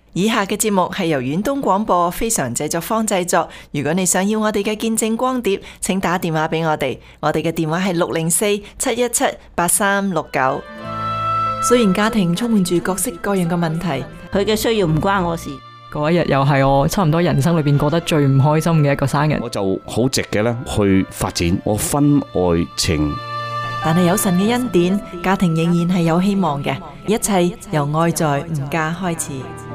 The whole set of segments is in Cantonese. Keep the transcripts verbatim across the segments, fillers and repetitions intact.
以下嘅節目係由遠東廣播非常製作坊製作。如果你想要我哋嘅見證光碟，請打電話俾我哋，我哋嘅電話係六零四七一七八三六九。雖然家庭充滿住各式各樣嘅問題， 佢嘅需要唔關我事。 嗰一日又係我差唔多人生裏邊過得最唔開心嘅一個生日， 我就好直嘅咧去發展我婚外情。 但係有神嘅恩典，家庭仍然係有希望嘅。一切由愛在吾家開始。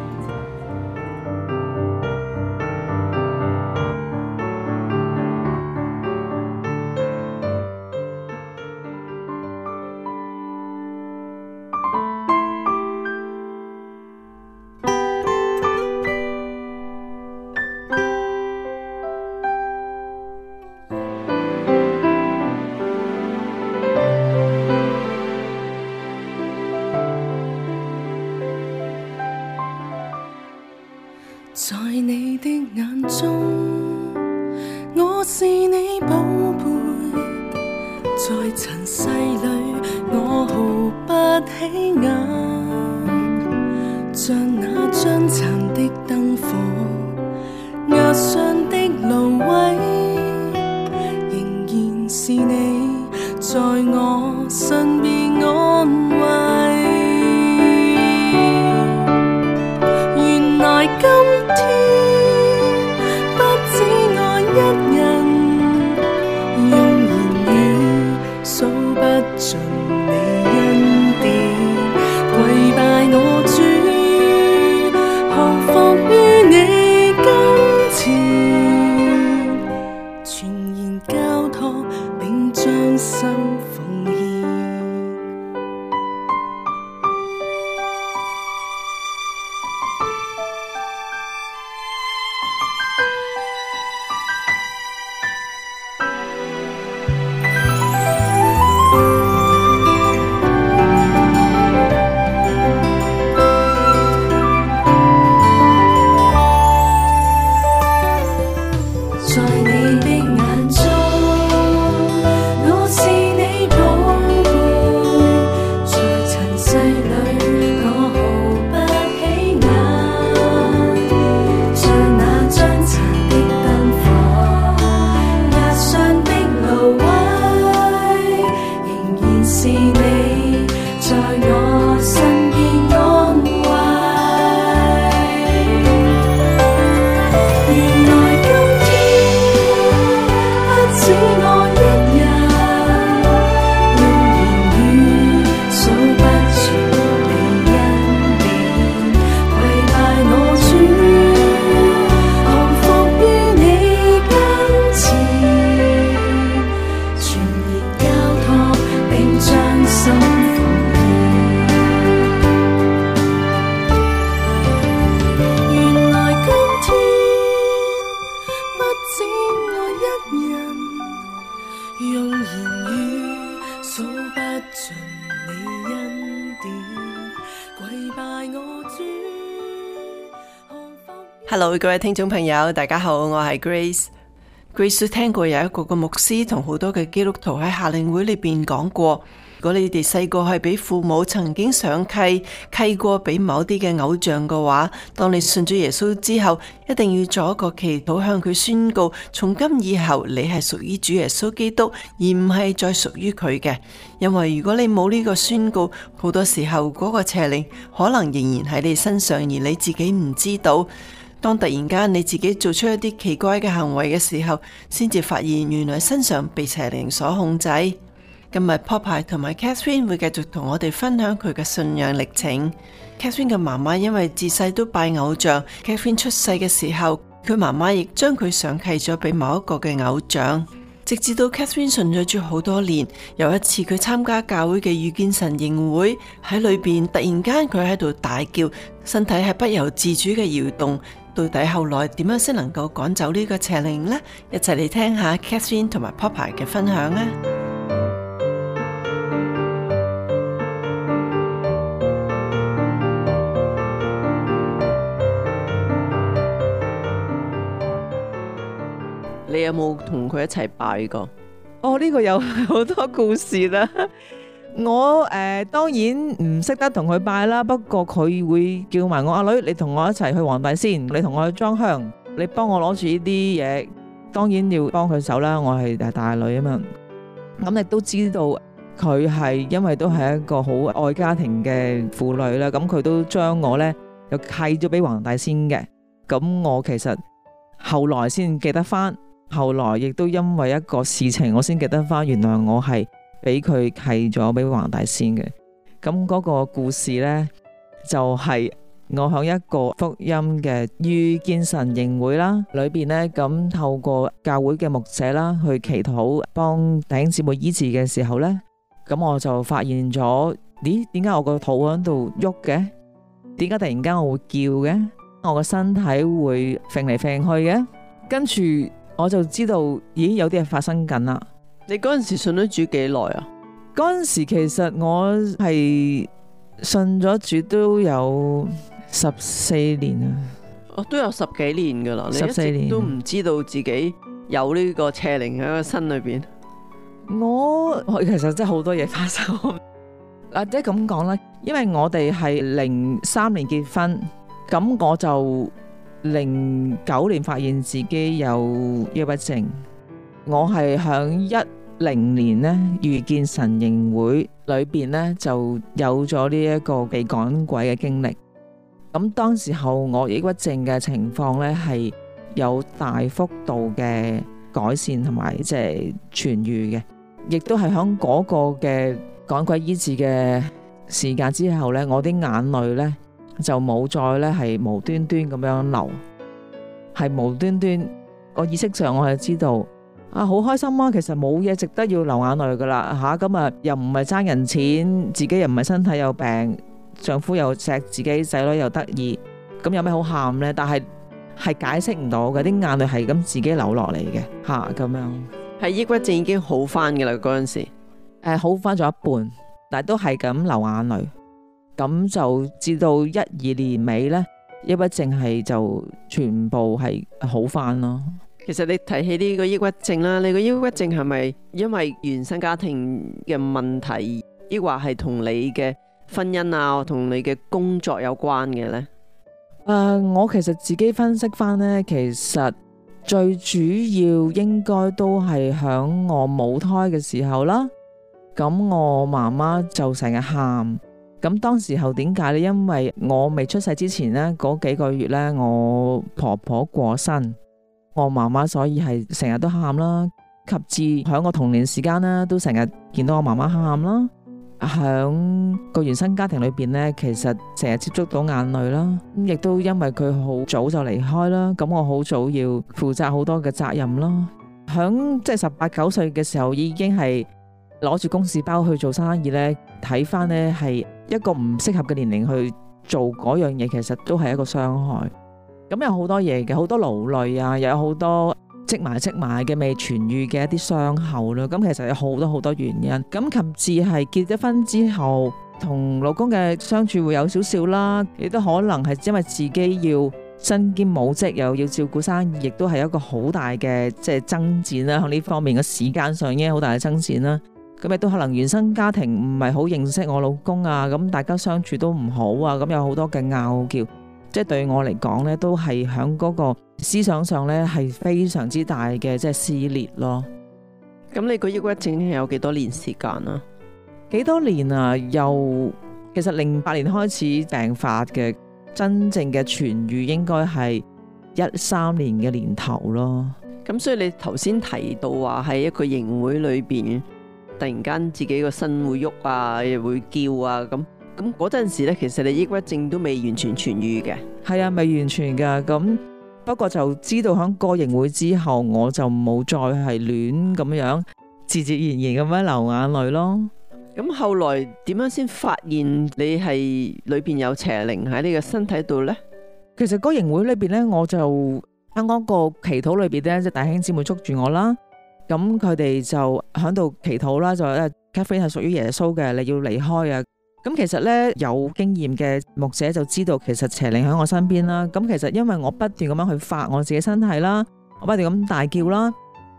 在你的眼中，我是你寶貝，在塵世裏我毫不起眼，像那將殘的燈火，壓傷的蘆葦，仍然是你在我身邊安慰。原來今盡你恩典，跪拜我主，降服於你跟前，全然交託並將心奉獻。 Hello， 各位聽眾朋友，大家好，我係 Grace。Grace 聽過有一個個牧師同好多嘅基督徒喺夏令會裏邊講過，如果你哋細個係俾父母曾經上契契過俾某啲嘅偶像嘅話，當你信咗耶穌之後，一定要做一個祈禱，向佢宣告，從今以後你係屬於主耶穌基督，而唔係再屬於佢嘅。因為如果你冇呢個宣告，好多時候嗰個邪靈可能仍然喺你身上，而你自己唔知道。當突然間你自己做出一啲奇怪嘅行為嘅時候，先至發現原來身上被邪靈所控制。今日 Popeye 同埋 Catherine 會繼續同我哋分享佢嘅信仰歷程。Catherine 嘅媽媽因為自細都拜偶像， Catherine 出世嘅時候，佢媽媽亦將佢上契咗俾某一個嘅偶像。直至到 Catherine 信咗主好多年，有一次佢參加教會嘅遇見神營會，喺裏邊突然間佢喺度大叫，身體係不由自主嘅搖動。到底後來點樣先能夠趕走呢個邪靈呢？一齊嚟聽下 Catherine 同埋 Popeye 嘅分享啊！你有冇同佢一齊拜過？哦，呢個有好多故事啦。 我誒、呃、當然唔識得同佢拜啦，不過佢會叫埋我阿女，你同我一齊去黃大仙，你同我去裝香，你幫我攞住呢啲嘢，當然要幫佢手啦，我係大女啊嘛。咁你都知道佢係因為都係一個好愛家庭嘅婦女啦，咁佢都將我呢又契咗俾黃大仙嘅。咁我其實後來先記得翻，後來亦都因為一個事情我先記得翻，原來我係俾佢契咗俾黃大仙嘅。咁嗰個故事呢，就係、是、我響一個福音嘅遇見神營會啦裏邊呢，咁透過教會嘅牧者啦去祈禱幫弟兄姊妹醫治嘅時候呢，咁我就發現咗，咦，點解我個肚喺度喐嘅？點解突然間我會叫嘅？我個身體會揈嚟揈去嘅？跟住我就知道，咦，有啲嘢發生緊啦。 你嗰陣時信咗主幾耐啊？ 嗰陣時其實我係信咗主都有十四年啊。 哦，都有十幾年噶啦， 十四年你一直都唔知道自己有呢個邪靈喺個身裏邊。 我其實真係好多嘢發生，或者咁講啦，因為我哋係零三年結婚，咁我就零九年發現自己有抑鬱症。我係響一零年呢遇見神營會裏邊呢就有咗呢一個被趕鬼嘅經歷。咁當時候我抑鬱症嘅情況呢係有大幅度嘅改善同埋即係痊愈嘅，亦都係響嗰個嘅趕鬼醫治嘅時間之後呢，我啲眼淚呢就冇再呢係無端端咁樣流，係無端端個意識上我係知道啊，好開心啊，其實冇嘢值得要流眼淚噶啦吓，咁啊又唔係爭人錢，自己又唔係身體有病，丈夫又錫自己，仔女又得意，咁有咩好喊呢？但係係解釋唔到嘅，啲眼淚係咁自己流落嚟嘅吓，咁樣。 係抑鬱症已經好翻噶啦嗰陣時， 誒好翻咗一半，但係都係咁流眼淚，咁就至到一二年尾呢，抑鬱症係就全部係好翻咯。 其實你提起呢個抑鬱症啦，你個抑鬱症係咪因為原生家庭嘅問題，抑或係同你嘅婚姻啊，同你嘅工作有關嘅呢？ 誒、呃，我其實自己分析翻呢，其實最主要應該都係響我母胎嘅時候啦。咁我媽媽就成日喊，咁當時候點解呢？因為我未出世之前呢，嗰幾個月呢，我婆婆過身。我媽媽所以係成日都喊啦，及至響我童年時間呢，都成日見到我媽媽喊啦。響個原生家庭裏邊呢，其實成日接觸到眼淚啦，咁亦都因為佢好早就離開啦，咁我好早要負責好多嘅責任啦。響即係十八九歲嘅時候，已經係攞住公事包去做生意呢，睇翻呢係一個唔適合嘅年齡去做嗰樣嘢，其實都係一個傷害。咁有好多嘢嘅，好多勞累啊，又有好多積埋積埋嘅未痊愈嘅一啲傷口啦。咁其實有好多好多原因。咁及至係結咗婚之後，同老公嘅相處會有少少啦，亦都可能係因為自己要身兼母職，又要照顧生意，亦都係一個好大嘅即係爭戰啦。喺呢方面嘅時間上已經好大嘅爭戰啦。咁亦都可能原生家庭唔係好認識我老公啊，咁大家相處都唔好啊，咁有好多嘅拗撬。即係對我嚟講咧，都係喺嗰個思想上咧，係非常之大嘅即係撕裂咯。 咁你個抑鬱症有幾多年時間啊？ 幾多年啊？由其實零八年開始病發嘅，真正嘅痊愈應該係一三年嘅年頭咯。 咁所以你頭先提到話喺一個營會裏邊，突然間自己個身會喐啊，又會叫啊咁。咁嗰陣時咧，其實你抑鬱症都未完全痊愈嘅。 係啊，未完全噶。咁不過就知道響個營會之後，我就冇再係亂咁樣自自然然咁樣流眼淚咯。 咁後來點樣先發現你係裏邊有邪靈喺你嘅身體度呢？ 其實個營會裏邊咧，我就喺嗰個祈禱裏邊咧，即係弟兄姊妹捉住我啦。咁佢哋就喺度祈禱啦，就誒 Catherine 係屬於耶穌嘅，你要離開啊。咁其實咧，有經驗嘅牧者就知道，其實邪靈喺我身邊啦。咁其實因為我不斷咁樣去發我自己身體啦，我不斷咁大叫啦，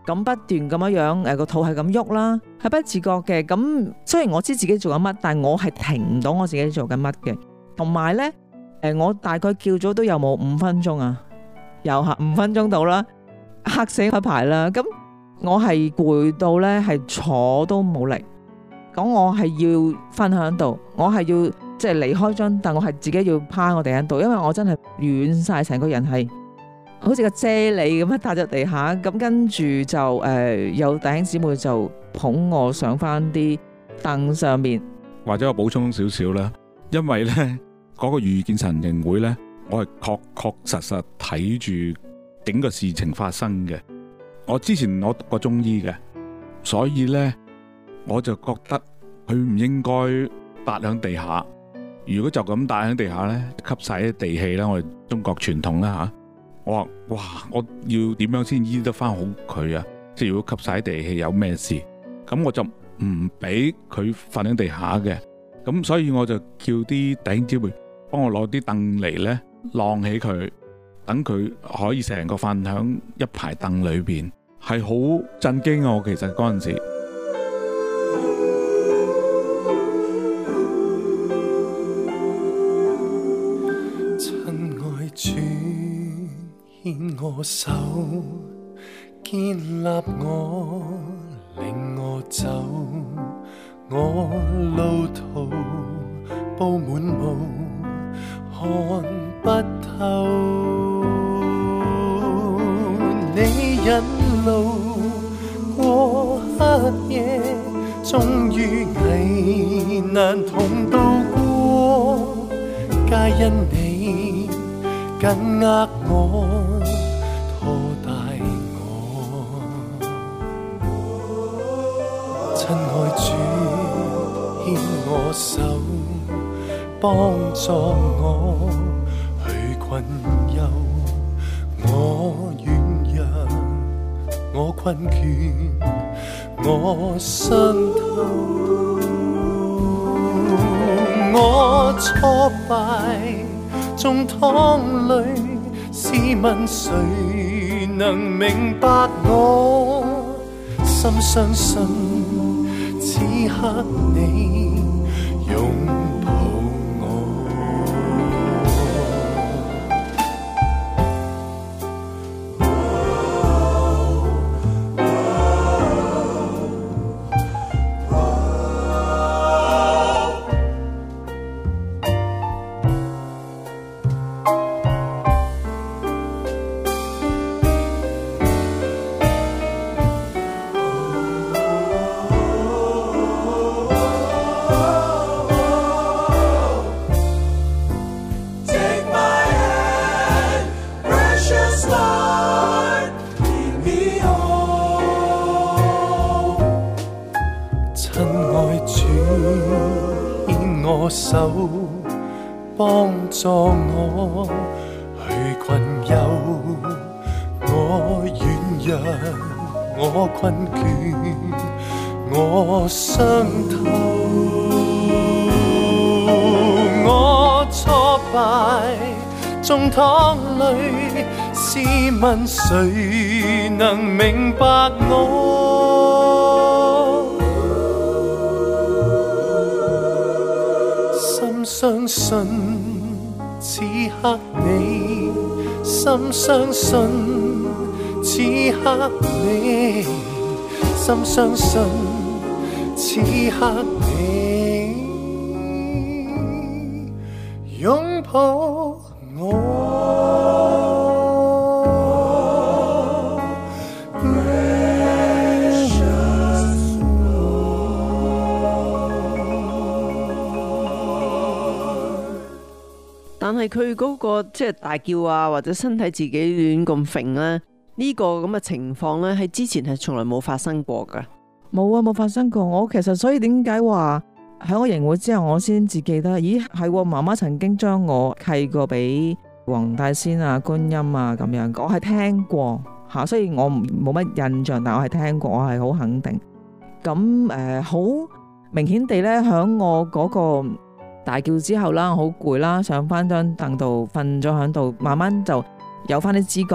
咁不斷咁樣樣誒個肚係咁喐啦，係不自覺嘅。咁雖然我知自己做緊乜，但係我係停唔到我自己做緊乜嘅。同埋咧誒，我大概叫咗都有冇五分鐘啊，有嚇五分鐘到啦，嚇死一排啦。咁我係攰到咧係坐都冇力，咁我係要瞓喺度，我係要即係離開張凳，我係自己要趴我地喺度，因為我真係軟晒，成個人係好似個啫喱咁樣踏咗地下。咁跟住就誒、呃、有弟兄姊妹就捧我上翻啲凳上面。 或者我補充少少啦，因為咧嗰、嗰個遇見神營會咧，我係確確實實睇住整個事情發生嘅。我之前我讀過中醫嘅，所以咧我就覺得佢唔應該笪喺地下。如果就咁笪喺地下咧，吸晒啲地氣啦，我哋中國傳統啦吓。我話哇，我要點樣先醫得翻好佢啊？即係如果吸晒地氣有咩事，咁我就唔俾佢瞓喺地下嘅。咁所以我就叫啲弟兄姊妹幫我攞啲凳嚟咧，晾起佢，等佢可以成個瞓響一排凳裏邊，係好震驚啊！我其實嗰陣時。 親愛主，牽我手，建立我，令我走，我路途布滿霧，看不透。你引路過黑夜，終於危難同渡過，皆因你緊握我，拖帶我。親愛主，牽我手，幫助我去困憂，我軟弱，我困倦，我傷透，我挫敗中淌淚，試問誰能明白我？深相信此刻你擁抱我。手幫助我去困憂，我軟弱，我困倦，我傷透，我挫敗中淌淚，試問誰能明白我？深相信此刻你，深相信此刻你，深相信此刻你擁抱我。 但係佢嗰個即係大叫啊，或者身體自己亂咁揈咧，呢個咁嘅情況咧，喺之前係從來冇發生過噶。 冇啊，冇發生過。我其實所以點解話喺我營會之後，我先至記得，咦係媽媽曾經將我契過俾黃大仙啊、觀音啊咁樣，我係聽過吓，所以我冇乜印象，但我係聽過，我係好肯定。咁誒，好、呃、明顯地咧，響我嗰個大叫之後啦，好攰啦，上翻張凳度瞓咗喺度，慢慢就有翻啲知覺啦。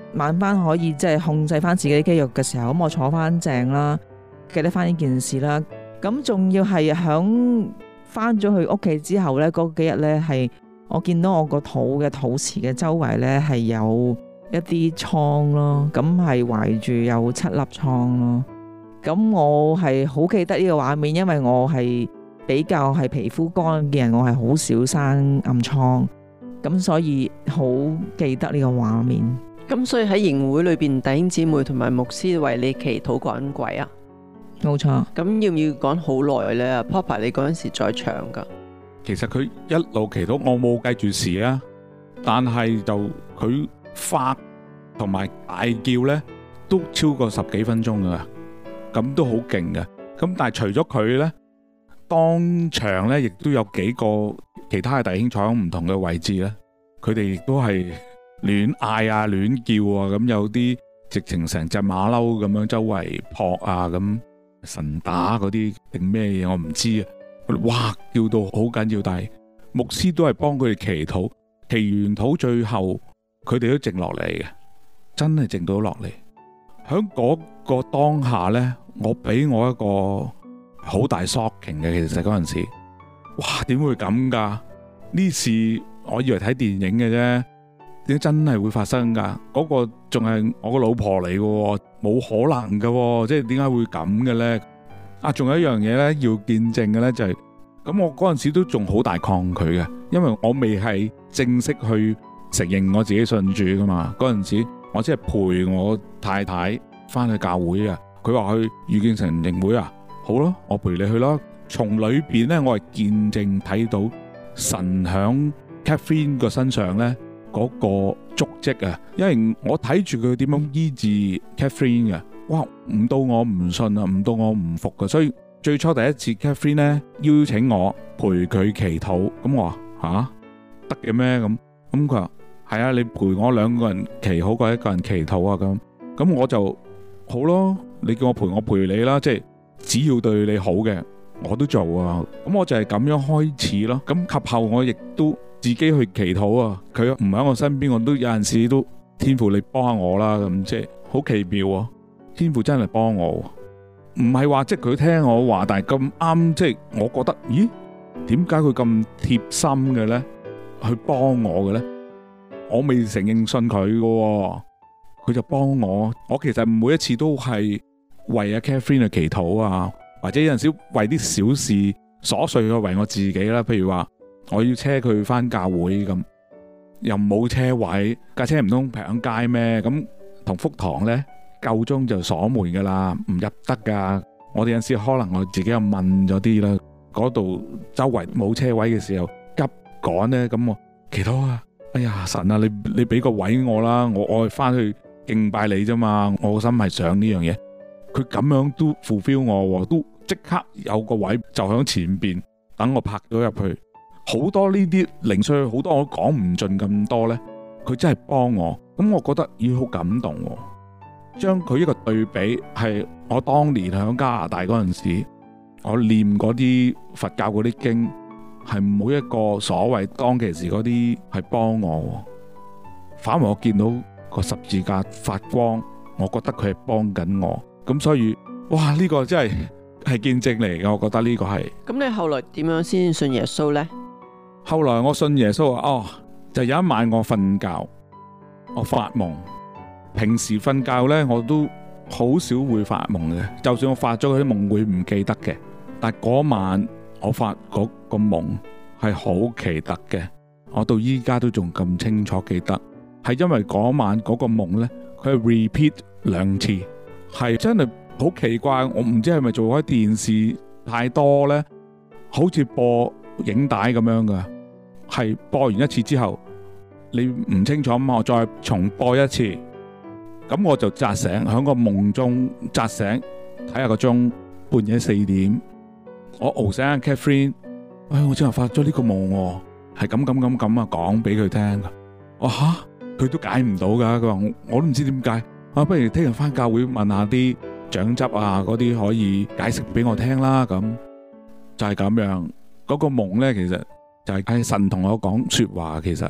慢慢可以即係控制翻自己肌肉嘅時候，咁我坐翻正啦，記得翻呢件事啦。咁仲要係響翻咗去屋企之後呢，嗰幾日呢，係我見到我個肚嘅肚臍嘅周圍呢，係有一啲瘡咯，咁係懷住有七粒瘡咯。咁我係好記得呢個畫面，因為我係比較係皮膚乾嘅人，我係好少生暗瘡，咁所以好記得呢個畫面。 咁所以喺營會裏邊，弟兄姊妹同埋牧師為你祈禱趕鬼啊？ 冇錯。 咁要唔要講好耐呢？ Papa 你嗰陣時在場噶？ 其實佢一路祈禱，我冇計住時啊，但係就佢發同埋大叫呢，都超過十幾分鐘噶，咁都好勁嘅。咁但係除咗佢呢，當場呢亦都有幾個其他嘅弟兄坐喺唔同嘅位置呢，佢哋亦都係亂嗌啊、亂叫啊，咁有啲直情成隻馬騮咁樣周圍撲啊，咁神打嗰啲定咩嘢我唔知啊！佢哋哇叫到好緊要，但係牧師都係幫佢哋祈禱，祈完禱最後佢哋都靜落嚟嘅，真係靜到落嚟。喺嗰個當下呢，我俾我一個好大 shocking 嘅，其實嗰陣時，哇點會咁噶？呢事我以為睇電影嘅啫，點解真係會發生噶？嗰個仲係我個老婆嚟嘅，冇可能嘅，即係點解會咁嘅呢？啊，仲有一樣嘢呢，要見證嘅呢，就係，咁我嗰陣時都仲好大抗拒嘅，因為我未係正式去承認我自己信主噶嘛。嗰陣時我只係陪我太太翻去教會啊，佢話去遇見神營會啊，好咯，我陪你去咯。從裏邊呢，我係見證睇到神響 Catherine 個身上呢嗰個足跡啊，因為我睇住佢點樣醫治 Catherine 嘅，哇，唔到我唔信啊，唔到我唔服嘅。所以最初第一次 Catherine 呢邀請我陪佢祈禱，咁我話吓得嘅咩？咁咁佢話係啊，你陪我兩個人祈好過一個人祈禱啊，咁咁我就好咯，你叫我陪我陪你啦，即係只要對你好嘅我都做啊。咁我就係咁樣開始咯。咁及後我亦都自己去祈禱啊，佢唔喺我身邊，我都有陣時都天父你幫下我啦，咁即係好奇妙啊！天父真係幫我，唔係話即係佢聽我話，但係咁啱，即係我覺得，咦？點解佢咁貼心嘅呢？去幫我嘅呢？我未承認信佢嘅，佢就幫我。我其實每一次都係為阿 Catherine 去祈禱啊，或者有陣時為啲小事瑣碎去為我自己啦，譬如話我要車佢翻教會咁，又冇車位，架車唔通平喺街咩？咁同福堂呢，夠鐘就鎖門噶啦，唔入得噶。我哋有陣時可能我自己又問咗啲啦，嗰度周圍冇車位嘅時候急趕呢，咁我祈禱啊，哎呀神啊，你你俾個位我啦，我我翻去敬拜你啫嘛，我個心係想呢樣嘢。佢咁樣都 fulfill 我，都即刻有個位就喺前邊等我拍咗入去。好多呢啲零碎，好多我都講唔盡咁多呢，佢真係幫我，咁我覺得已經好感動。將佢一個對比，係我當年喺加拿大嗰陣時，我念嗰啲佛教嗰啲經，係冇一個所謂當其時嗰啲係幫我，反而我見到個十字架發光，我覺得佢係幫緊我，咁所以哇呢個真係係見證嚟嘅，我覺得呢個係。咁你後來點樣先信耶穌呢？ 後來我信耶穌啊，哦，就有一晚我瞓覺，我發夢。平時瞓覺呢，我都好少會發夢嘅，就算我發咗嗰啲夢會唔記得嘅。但嗰晚我發嗰個夢係好奇特嘅，我到依家都仲咁清楚記得，係因為嗰晚嗰個夢呢，佢係 repeat 兩次，係真係好奇怪。我唔知係咪做開電視太多呢，好似播影帶咁樣噶，係播完一次之後你唔清楚嘛，我再重播一次，咁我就扎醒，喺個夢中扎醒，睇下個鐘，半夜四點，我熬醒阿 Catherine， 哎，我真係發咗呢個夢，係咁咁咁咁啊，講俾佢聽噶。我吓佢都解唔到噶，佢話我我都唔知點解，啊，不如聽日翻教會問下啲長執啊，嗰啲可以解釋俾我聽啦。咁就係咁樣，嗰個夢呢，其實就係係神同我講說話，其實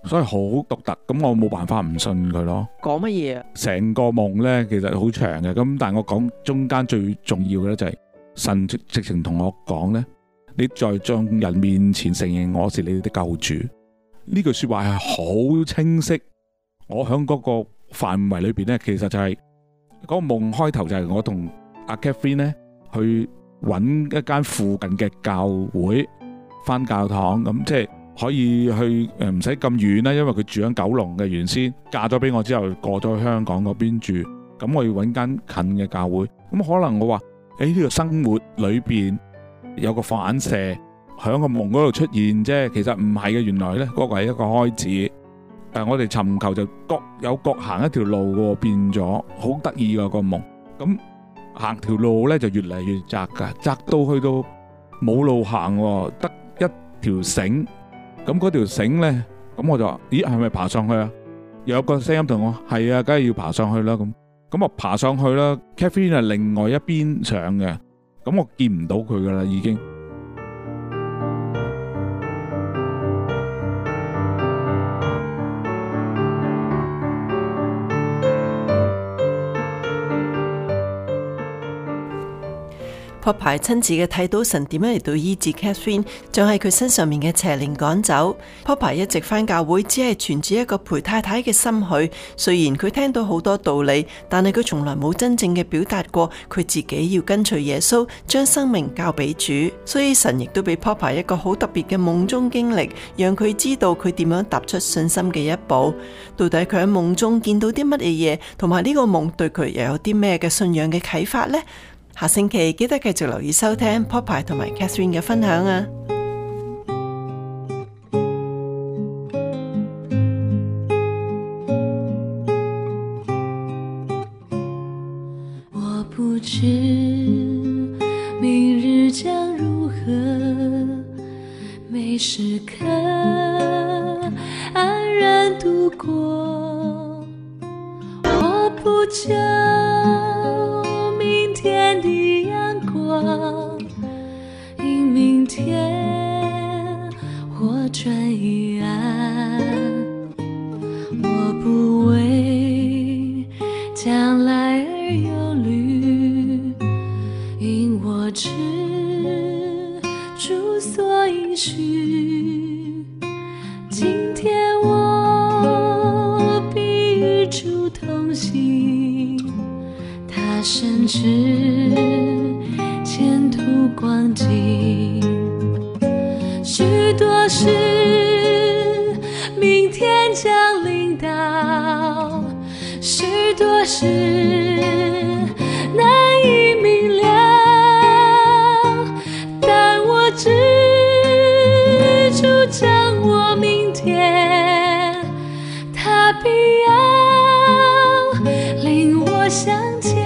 所以好獨特，咁我冇辦法唔信佢咯。 講乜嘢啊？ 成個夢呢，其實好長嘅，咁但係我講中間最重要嘅呢，就係神直情同我講呢：「你在眾人面前承認我是你哋的救主。」呢句說話係好清晰。我喺嗰個範圍裏邊呢，其實就係、是、嗰、那個夢開頭就係我同阿 Catherine 呢去揾一間附近嘅教會返教堂，咁即係可以去誒，唔使咁遠啦，因為佢住喺九龍嘅，原先嫁咗俾我之後過咗去香港嗰邊住，咁我要揾間近嘅教會。咁可能我話誒呢個生活裏邊有個反射喺個夢嗰度出現啫，其實唔係嘅，原來呢嗰、那個係一個開始。誒，我哋尋求就各有各行一條路嘅，變咗好得意嘅個夢。咁行條路呢就越嚟越窄噶，窄到去到冇路行，得一條繩。咁嗰條繩呢，咁我就話：咦，係咪爬上去啊？有個聲音同我：係啊，梗係要爬上去啦。咁咁我爬上去啦。Catherine 係另外一邊上嘅，咁我見唔到佢噶啦，已經。 Popeye 親自嘅睇到神點樣嚟到醫治 Catherine， 將喺佢身上面嘅邪靈趕走。Popeye 一直返教會，只係存住一個陪太太嘅心許。雖然佢聽到好多道理，但係佢從來冇真正嘅表達過佢自己要跟隨耶穌，將生命交俾主。所以神亦都俾 Popeye 一個好特別嘅夢中經歷，讓佢知道佢點樣踏出信心嘅一步。到底佢喺夢中見到啲乜嘢嘢，同埋呢個夢對佢又有啲咩嘅信仰嘅啟發呢？下星期記得繼續留意收聽 Popeye 同埋 Catherine 嘅分享啊！ 我不知明日將如何，每時刻安然度過。我不求明天的陽光，因明天或轉已暗。我不為將來而憂慮，因我知主所應許。今天我必與主同行，他深知前途光景。許多事明天將臨到，許多事難以明了，但我知主掌握明天，他必要領我向前。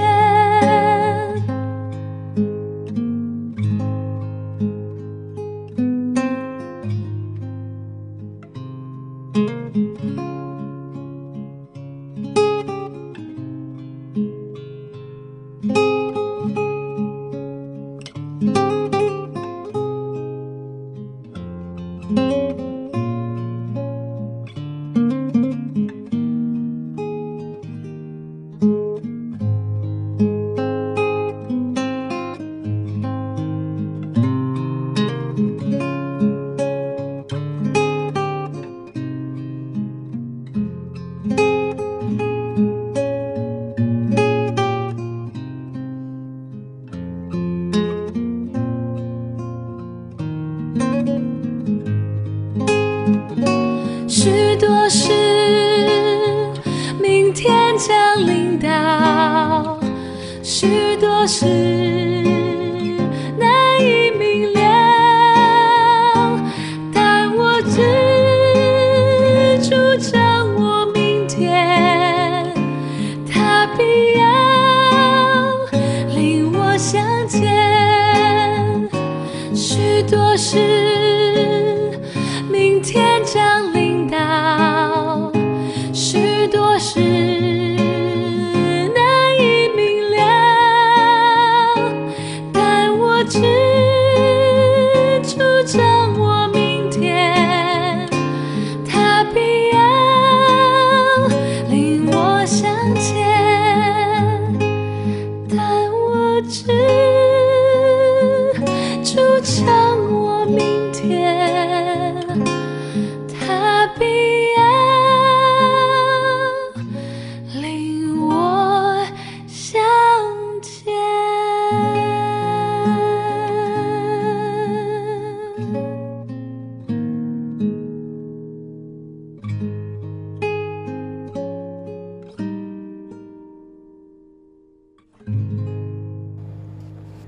許多事明天將臨到，許多事難以明了，但我知主掌握明天，他必要領我向前。許多事明天將臨到，許多事難以明了，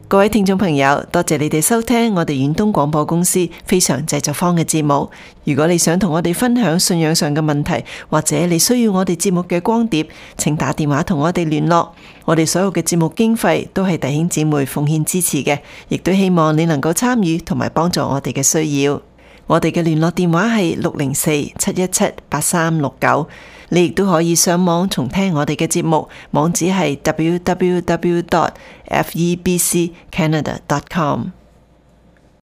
各位聽眾朋友，多謝你哋收聽我哋遠東廣播公司非常製作坊嘅節目。如果你想同我哋分享信仰上嘅問題，或者你需要我哋節目嘅光碟，請打電話同我哋聯絡。我哋所有嘅節目經費都係弟兄姊妹奉獻支持嘅，亦都希望你能夠參與同埋幫助我哋嘅需要。我哋嘅聯絡電話係六零四七一七八三六九。你亦都可以上網重聽我哋嘅節目，網址係 w w w dot f e b c canada dot com。